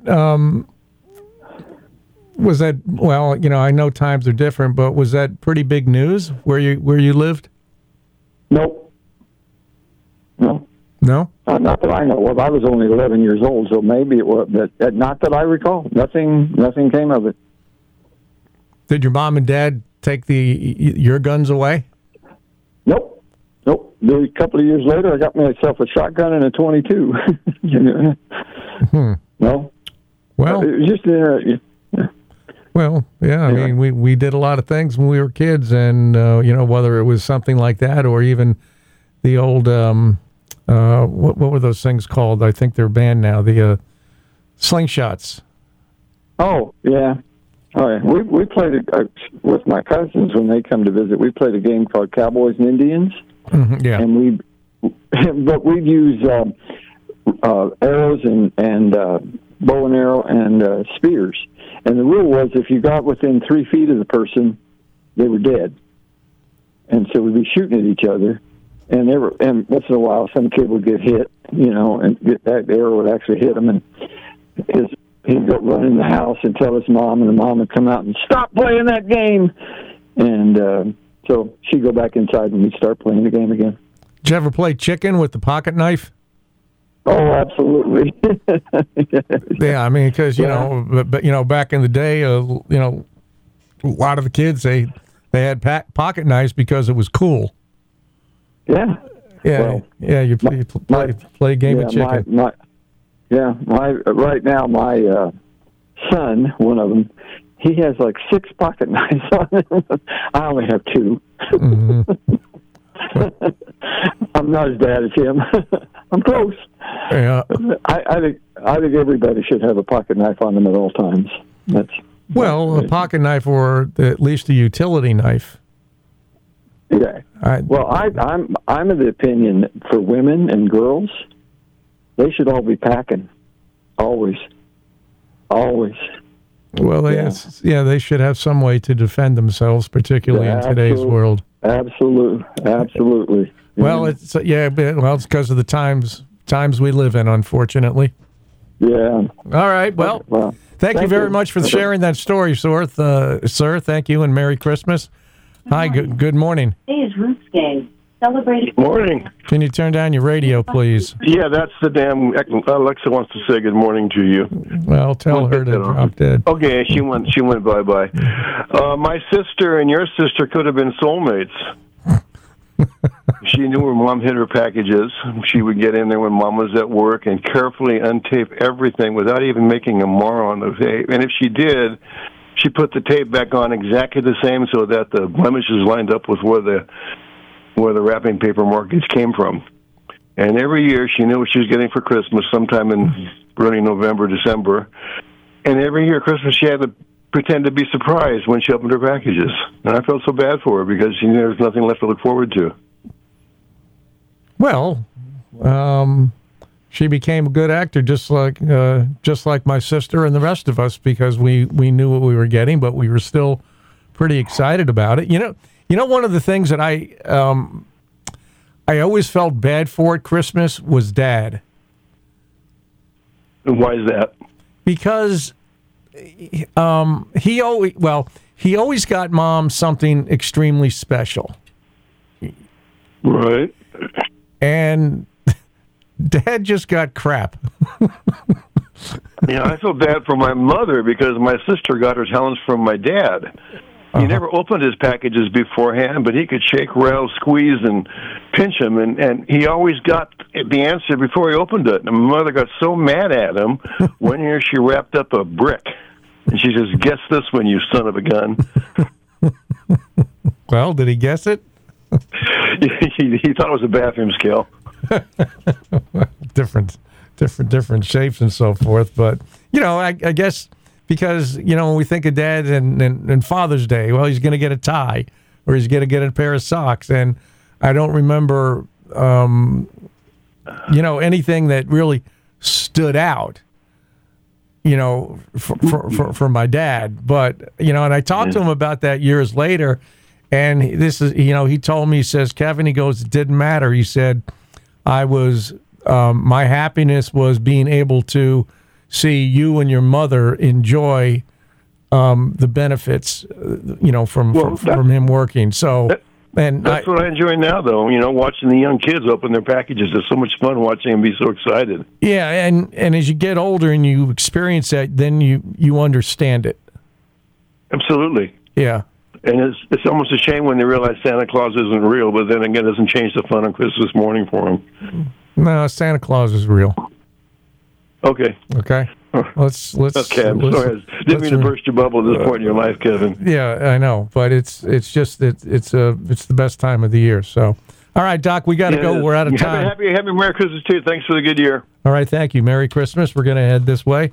well, I know times are different, but was that pretty big news where you lived? Nope. No. No? Not that I know of. I was only 11 years old, so maybe it was, but not that I recall. Nothing came of it. Did your mom and dad take your guns away? Nope. A couple of years later, I got myself a shotgun and a .22. No. Well, it was just interesting. Well, yeah. I mean, we did a lot of things when we were kids, and whether it was something like that or even the old what were those things called? I think they're banned now. The slingshots. Oh yeah. All right. We played it with my cousins when they come to visit. We played a game called Cowboys and Indians. Mm-hmm, yeah. And but we'd use arrows and bow and arrow and spears. And the rule was if you got within 3 feet of the person, they were dead. And so we'd be shooting at each other. And once in a while, some kid would get hit, and the arrow would actually hit him. And he'd go run in the house and tell his mom, and the mom would come out and stop playing that game. And so she'd go back inside and we'd start playing the game again. Did you ever play chicken with the pocket knife? Oh, absolutely. Yeah, I mean, because, but back in the day, a lot of the kids, they had pocket knives because it was cool. Yeah. You play a game of chicken. Right now, my son, one of them, he has like 6 pocket knives on him. I only have 2. Mm-hmm. I'm not as bad as him. I'm close. Yeah. I think everybody should have a pocket knife on them at all times. A pocket knife or at least a utility knife. Yeah. I'm of the opinion that for women and girls, they should all be packing. Always. Well, they should have some way to defend themselves, particularly in today's world. Absolutely. Well, it's because of the times we live in, unfortunately. Yeah. All right. Well, thank you very much for sharing that story, sir. Thank you, and Merry Christmas. Hi. Good morning. Today is Roots Day. Celebrating. Morning. Can you turn down your radio, please? Yeah, that's the damn Alexa wants to say good morning to you. Well, tell her to drop dead. Okay, she went bye-bye. My sister and your sister could have been soulmates. She knew where Mom hid her packages. She would get in there when Mom was at work and carefully untape everything without even making a mark on the tape. And if she did, she put the tape back on exactly the same so that the blemishes lined up with where the wrapping paper markings came from. And every year she knew what she was getting for Christmas, sometime in early November, December. And every year Christmas she had to pretend to be surprised when she opened her packages. And I felt so bad for her because she knew there was nothing left to look forward to. Well, she became a good actor, just like my sister and the rest of us, because we knew what we were getting, but we were still pretty excited about it. You know, one of the things that I always felt bad for at Christmas was Dad. And why is that? Because he always got Mom something extremely special. Right. And Dad just got crap. Yeah, I feel bad for my mother because my sister got her talents from my dad. He never opened his packages beforehand, but he could shake, rattle, squeeze, and pinch them, and he always got the answer before he opened it. And my mother got so mad at him. One year she wrapped up a brick, and she says, "Guess this one, you son of a gun." Well, did he guess it? He thought it was a bathroom scale. different shapes and so forth. But, I guess because, when we think of Dad and Father's Day, well, he's going to get a tie or he's going to get a pair of socks. And I don't remember, anything that really stood out, for my dad. But, and I talked to him about that years later. And this is, he told me, he says, Kevin, he goes, it didn't matter. He said, my happiness was being able to see you and your mother enjoy the benefits, from him working. So, that's what I enjoy now, though. Watching the young kids open their packages. It's so much fun watching them be so excited. Yeah, and as you get older and you experience that, then you understand it. Absolutely. Yeah. And it's almost a shame when they realize Santa Claus isn't real, but then again, it doesn't change the fun on Christmas morning for them. No, Santa Claus is real. Okay. Let's. Okay, I'm sorry. I didn't mean to burst your bubble at this point in your life, Kevin. Yeah, I know, but it's the best time of the year. So, all right, Doc, we got to go. We're out of time. Happy Merry Christmas too. Thanks for the good year. All right, thank you. Merry Christmas. We're going to head this way.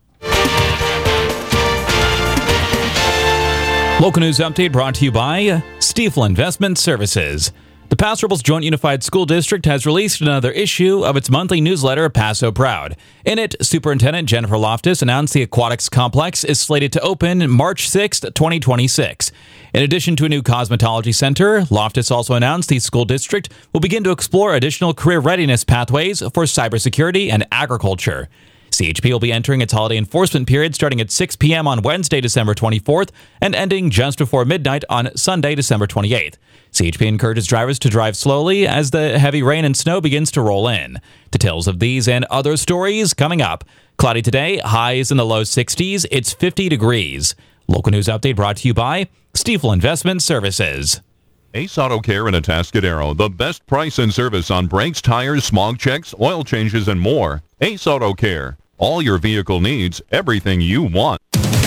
Local news update brought to you by Stiefel Investment Services. The Paso Robles Joint Unified School District has released another issue of its monthly newsletter, Paso Proud. In it, Superintendent Jennifer Loftus announced the aquatics complex is slated to open March 6, 2026. In addition to a new cosmetology center, Loftus also announced the school district will begin to explore additional career readiness pathways for cybersecurity and agriculture. CHP will be entering its holiday enforcement period starting at 6 p.m. on Wednesday, December 24th, and ending just before midnight on Sunday, December 28th. CHP encourages drivers to drive slowly as the heavy rain and snow begins to roll in. Details of these and other stories coming up. Cloudy today, highs in the low 60s. It's 50 degrees. Local news update brought to you by Stiefel Investment Services. Ace Auto Care in Atascadero, the best price and service on brakes, tires, smog checks, oil changes, and more. Ace Auto Care. All your vehicle needs, everything you want.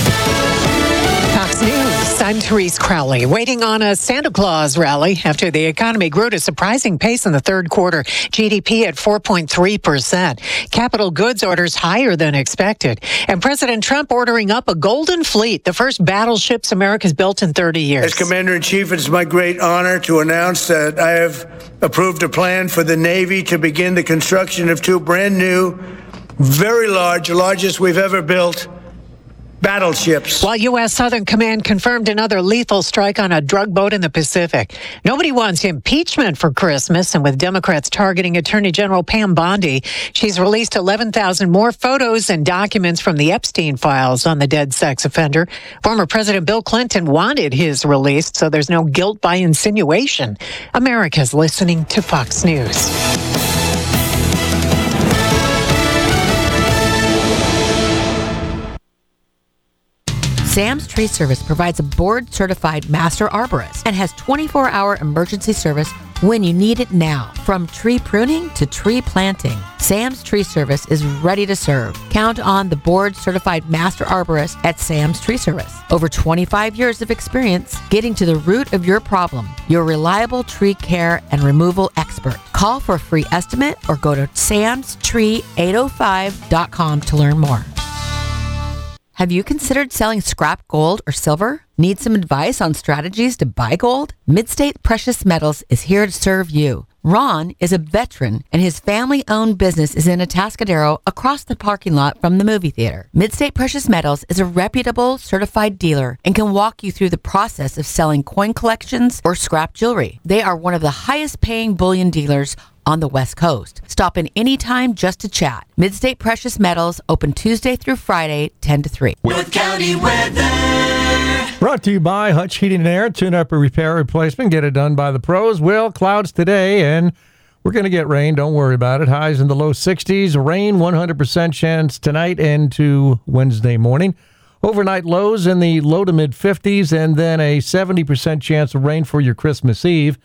Fox News, I'm Therese Crowley. Waiting on a Santa Claus rally after the economy grew at a surprising pace in the third quarter. GDP at 4.3%. Capital goods orders higher than expected. And President Trump ordering up a Golden Fleet, the first battleships America's built in 30 years. As Commander-in-Chief, it's my great honor to announce that I have approved a plan for the Navy to begin the construction of 2 brand new, very large, the largest we've ever built, battleships. While U.S. Southern Command confirmed another lethal strike on a drug boat in the Pacific. Nobody wants impeachment for Christmas, and with Democrats targeting Attorney General Pam Bondi, she's released 11,000 more photos and documents from the Epstein files on the dead sex offender. Former President Bill Clinton wanted his release, so there's no guilt by insinuation. America's listening to Fox News. Sam's Tree Service provides a board-certified master arborist and has 24-hour emergency service when you need it now. From tree pruning to tree planting, Sam's Tree Service is ready to serve. Count on the board-certified master arborist at Sam's Tree Service. Over 25 years of experience getting to the root of your problem. Your reliable tree care and removal expert. Call for a free estimate or go to samstree805.com to learn more. Have you considered selling scrap gold or silver? Need some advice on strategies to buy gold? Midstate Precious Metals is here to serve you. Ron is a veteran, and his family-owned business is in Atascadero across the parking lot from the movie theater. Midstate Precious Metals is a reputable, certified dealer and can walk you through the process of selling coin collections or scrap jewelry. They are one of the highest-paying bullion dealers on the West Coast. Stop in anytime just to chat. Midstate Precious Metals, open Tuesday through Friday, 10 to 3. North County weather. Brought to you by Hutch Heating and Air. Tune-up or repair replacement. Get it done by the pros. Well, clouds today, and we're going to get rain. Don't worry about it. Highs in the low 60s. Rain, 100% chance tonight and to Wednesday morning. Overnight lows in the low to mid 50s, and then a 70% chance of rain for your Christmas Eve.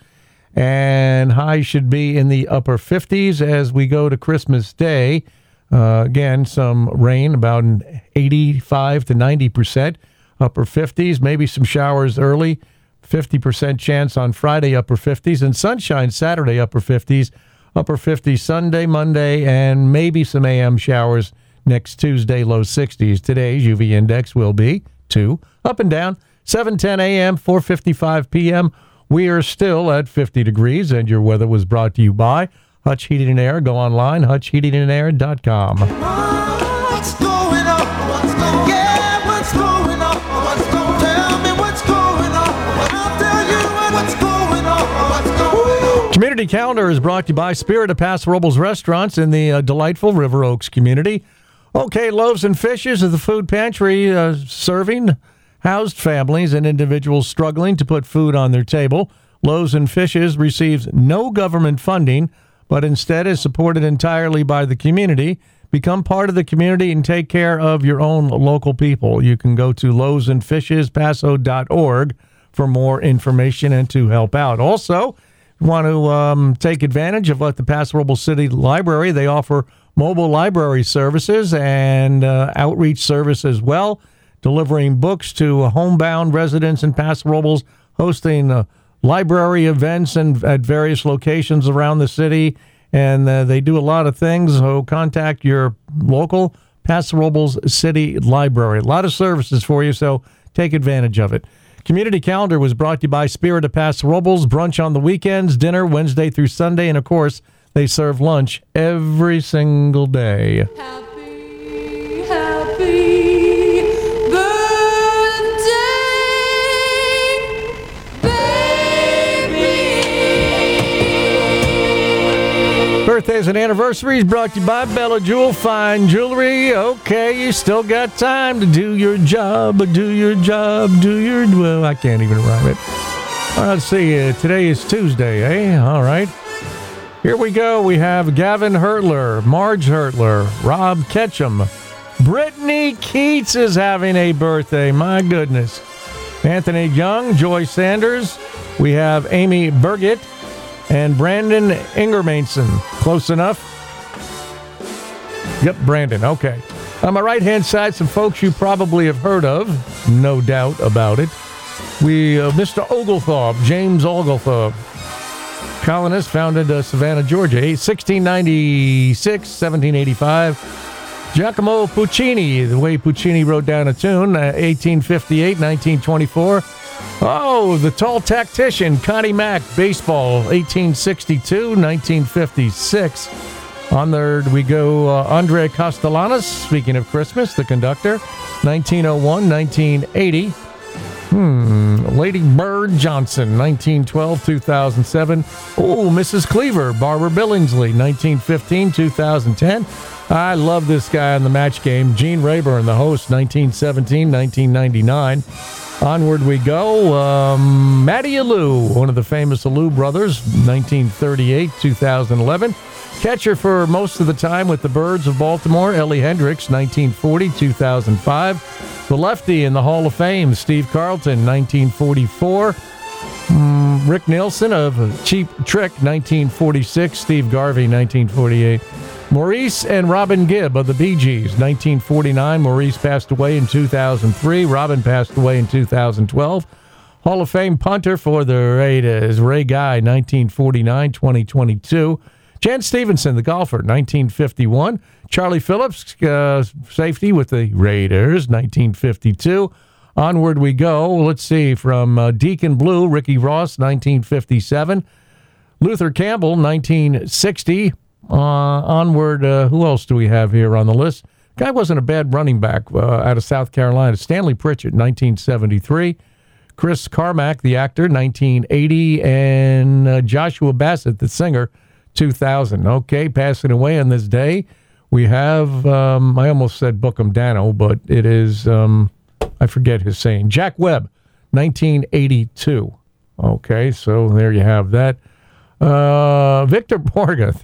And highs should be in the upper 50s as we go to Christmas Day. Again, some rain, about an 85 to 90%. Upper 50s, maybe some showers early. 50% chance on Friday, upper 50s. And sunshine Saturday, upper 50s. Upper 50s Sunday, Monday, and maybe some AM showers next Tuesday, low 60s. Today's UV index will be 2. Up and down, 7:10 a.m., 4:55 p.m., we are still at 50 degrees, and your weather was brought to you by Hutch Heating and Air. Go online, hutchheatingandair.com. What's going on? What's going on? What's going on? What's going on? Tell me what's going on. I'll tell you what's going on. What's going on? Community Calendar is brought to you by Spirit of Paso Robles Restaurants in the delightful River Oaks community. Okay, Loaves and Fishes is the food pantry serving housed families and individuals struggling to put food on their table. Loaves and Fishes receives no government funding, but instead is supported entirely by the community. Become part of the community and take care of your own local people. You can go to loavesandfishespaso.org for more information and to help out. Also, you want to take advantage of what the Paso Robles City Library, they offer mobile library services and outreach service as well, delivering books to homebound residents in Paso Robles, hosting library events at various locations around the city, and they do a lot of things. So contact your local Paso Robles City Library. A lot of services for you, so take advantage of it. Community Calendar was brought to you by Spirit of Paso Robles. Brunch on the weekends, dinner Wednesday through Sunday, and of course, they serve lunch every single day. Birthdays and anniversaries brought to you by Bella Jewel Fine Jewelry. Okay, you still got time to do your job, well, I can't even rhyme it. All right, let's see, today is Tuesday, eh? All right. Here we go. We have Gavin Hurtler, Marge Hurtler, Rob Ketchum. Brittany Keats is having a birthday. My goodness. Anthony Young, Joy Sanders, We have Amy Burgett and Brandon Ingermanson. Close enough? Yep, Brandon. Okay. On my right-hand side, some folks you probably have heard of. No doubt about it. Mr. Oglethorpe, James Oglethorpe, colonist, founded Savannah, Georgia, 1696, 1785. Giacomo Puccini, the way Puccini wrote down a tune, 1858, 1924. Oh, the tall tactician, Connie Mack, baseball, 1862, 1956. On there we go, Andre Castellanos, speaking of Christmas, the conductor, 1901, 1980. Lady Bird Johnson, 1912, 2007. Oh, Mrs. Cleaver, Barbara Billingsley, 1915, 2010. I love this guy on the match game. Gene Rayburn, the host, 1917, 1999. Onward we go. Matty Alou, one of the famous Alou brothers, 1938, 2011. Catcher for most of the time with the Birds of Baltimore, Ellie Hendricks, 1940, 2005. The lefty in the Hall of Fame, Steve Carlton, 1944. Rick Nielsen of Cheap Trick, 1946. Steve Garvey, 1948. Maurice and Robin Gibb of the Bee Gees, 1949. Maurice passed away in 2003. Robin passed away in 2012. Hall of Fame punter for the Raiders, Ray Guy, 1949, 2022. Jan Stevenson, the golfer, 1951. Charlie Phillips, safety with the Raiders, 1952. Onward we go. Let's see, from Deacon Blue, Ricky Ross, 1957. Luther Campbell, 1960. Onward, who else do we have here on the list? Guy wasn't a bad running back out of South Carolina. Stanley Pritchett, 1973. Chris Carmack, the actor, 1980. And Joshua Bassett, the singer, 2000. Okay, passing away on this day. We have, I almost said Bookham Dano, but it is, I forget his saying. Jack Webb, 1982. Okay, so there you have that. Victor Borga,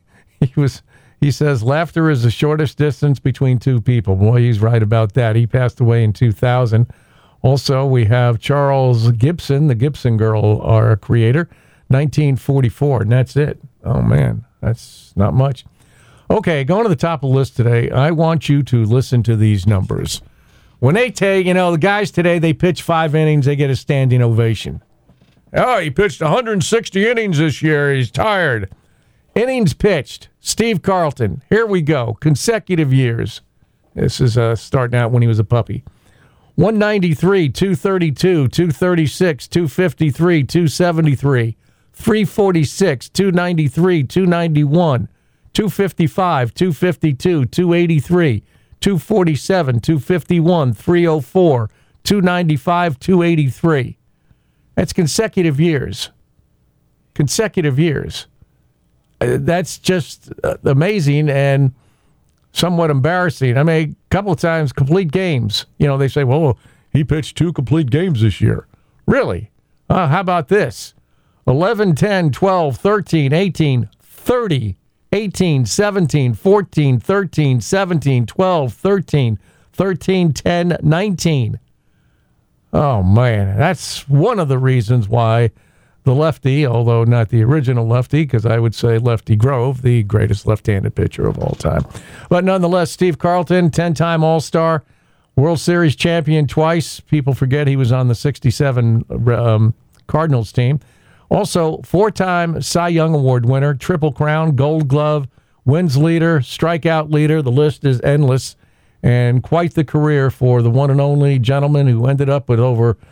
he says, laughter is the shortest distance between two people. Boy, he's right about that. He passed away in 2000. Also, we have Charles Gibson, the Gibson Girl, our creator, 1944, and that's it. Oh, man, that's not much. Okay, going to the top of the list today, I want you to listen to these numbers. When they take, the guys today, they pitch 5 innings, they get a standing ovation. Oh, he pitched 160 innings this year. He's tired. Innings pitched. Steve Carlton. Here we go. Consecutive years. This is starting out when he was a puppy. 193, 232, 236, 253, 273, 346, 293, 291, 255, 252, 283, 247, 251, 304, 295, 283. That's consecutive years. Consecutive years. That's just amazing and somewhat embarrassing. I mean, a couple of times, complete games. They say, well, he pitched 2 complete games this year. Really? How about this? 11, 10, 12, 13, 18, 30, 18, 17, 14, 13, 17, 12, 13, 13, 10, 19. Oh, man, that's one of the reasons why the lefty, although not the original lefty, because I would say Lefty Grove, the greatest left-handed pitcher of all time. But nonetheless, Steve Carlton, 10-time All-Star, World Series champion twice. People forget he was on the 67 Cardinals team. Also, 4-time Cy Young Award winner, Triple Crown, Gold Glove, wins leader, strikeout leader. The list is endless. And quite the career for the one and only gentleman who ended up with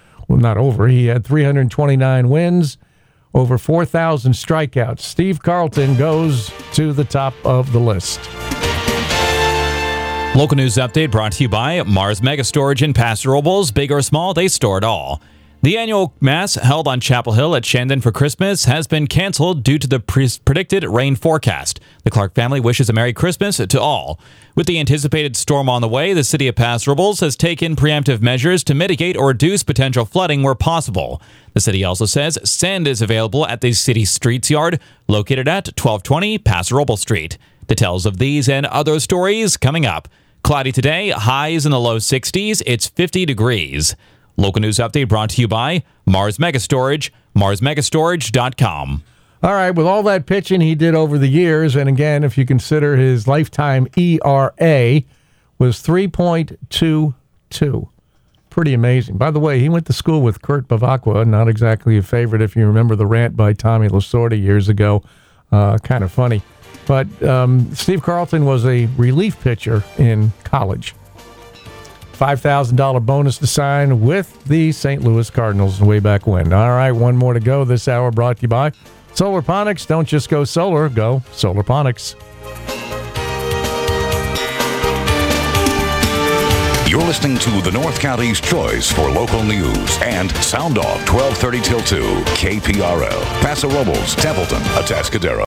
he had 329 wins, over 4,000 strikeouts. Steve Carlton goes to the top of the list. Local news update brought to you by Mars Mega Storage in Paso Robles. Big or small, they store it all. The annual Mass held on Chapel Hill at Shandon for Christmas has been canceled due to the predicted rain forecast. The Clark family wishes a Merry Christmas to all. With the anticipated storm on the way, the city of Paso Robles has taken preemptive measures to mitigate or reduce potential flooding where possible. The city also says sand is available at the city streets yard located at 1220 Paso Robles Street. Details of these and other stories coming up. Cloudy today, highs in the low 60s. It's 50 degrees. Local news update brought to you by Mars Mega Storage. MarsMegaStorage.com. All right, with all that pitching he did over the years, and again, if you consider his lifetime ERA was 3.22. Pretty amazing. By the way, he went to school with Kurt Bavacqua, not exactly a favorite if you remember the rant by Tommy Lasorda years ago. Kind of funny. But Steve Carlton was a relief pitcher in college. $5,000 bonus to sign with the St. Louis Cardinals way back when. All right, one more to go this hour, brought to you by Solarponics. Don't just go solar, go Solarponics. You're listening to the North County's choice for local news and Sound Off 1230 till 2, KPRL, Paso Robles, Templeton, Atascadero.